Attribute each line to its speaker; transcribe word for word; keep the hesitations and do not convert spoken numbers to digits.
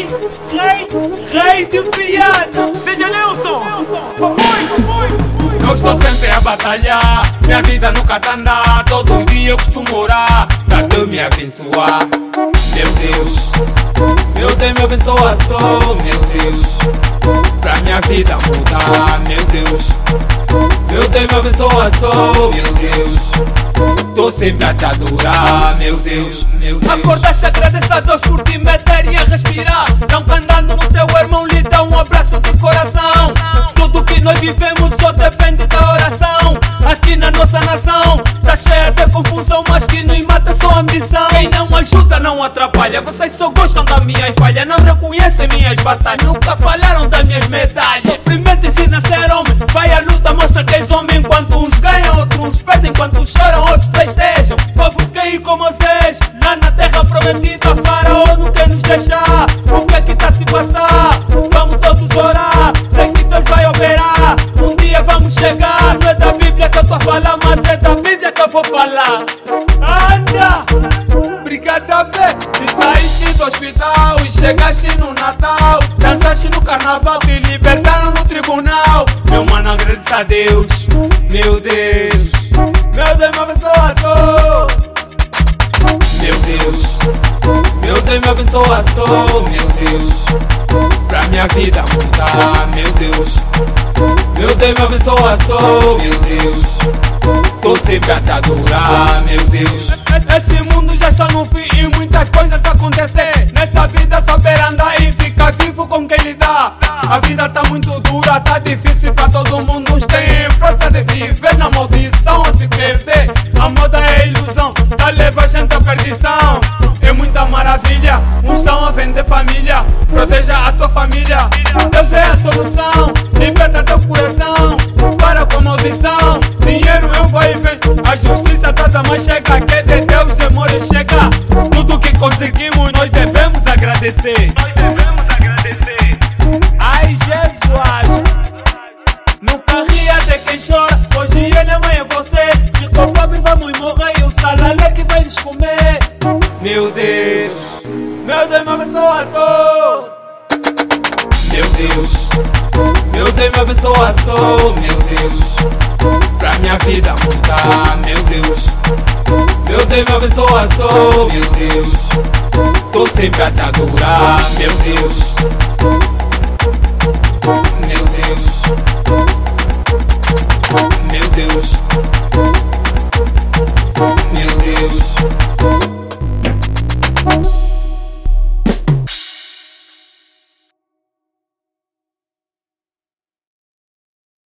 Speaker 1: rei, rei, rei de Viana. Seja Nelson, eu estou sempre a batalhar, minha vida nunca tá andar. Todo dia eu costumo orar pra Deus me abençoar. Meu Deus, meu Deus me abençoa só, meu Deus, pra minha vida mudar, meu Deus. Meu Deus me abençoa só, meu Deus, tô sempre a te adorar, meu Deus, meu Deus.
Speaker 2: Acordaste, agradeça a Deus por te meter e a respirar. Não andando no teu irmão, lhe dá um abraço de coração. Tudo que nós vivemos só depende da oração. Aqui na nossa nação tá cheia de confusão, mas que nos mata só a ambição. Quem não ajuda não atrapalha, vocês só gostam das minhas falhas. Não reconhecem minhas batalhas, nunca falharam das minhas medalhas. Sofrimento ensina a ser homem, vai à luta, mostra que és homem. Enquanto uns ganham, outros perdem, enquanto choram, outros festejam. Povo cair como vocês, lá na terra prometida, faraó não quer nos deixar. O que é que tá a se passar? Vamos todos orar, sei que Deus vai operar. Um dia vamos chegar, não é da Bíblia que eu tô a falar, mas é da Bíblia que eu vou falar.
Speaker 1: Anda! Obrigado, bem. Se saíste do hospital e chegaste no Natal, dançaste no carnaval, te libertaram no tribunal. Meu mano, agradeça a Deus, meu Deus. Meu Deus me abençoa só, meu Deus. Meu Deus me abençoa só, meu Deus, pra minha vida mudar, meu Deus. Meu Deus me abençoa só, meu Deus, tô sempre a te adorar, meu Deus.
Speaker 2: Esse mundo já está no fim e muitas coisas a acontecer. Nessa vida saber andar e ficar vivo com quem lhe dá. A vida tá muito dura, tá difícil pra todo mundo. Uns têm força de viver na maldição a se perder. A moda é ilusão, tá leva a gente à perdição. É muita maravilha, uns estão a vender família. Proteja a tua família, Deus é a solução. Liberta teu coração, para com a maldição. Dinheiro é um vai e vem, a justiça toda mais chega. Que de Deus demora e chega. Tudo que conseguimos nós devemos agradecer.
Speaker 1: Nós devemos agradecer.
Speaker 2: Ai Jesus, nunca ria de quem chora. Hoje ele, amanhã é você. Ficou pobre, vamos morrer e o salalé que vai nos comer.
Speaker 1: Meu Deus, meu Deus me abençoa só, meu Deus. Meu Deus me abençoa só, meu Deus, pra minha vida mudar, meu Deus. Meu Deus me abençoa só, meu Deus, tô sempre a te adorar, meu Deus. Meu Deus.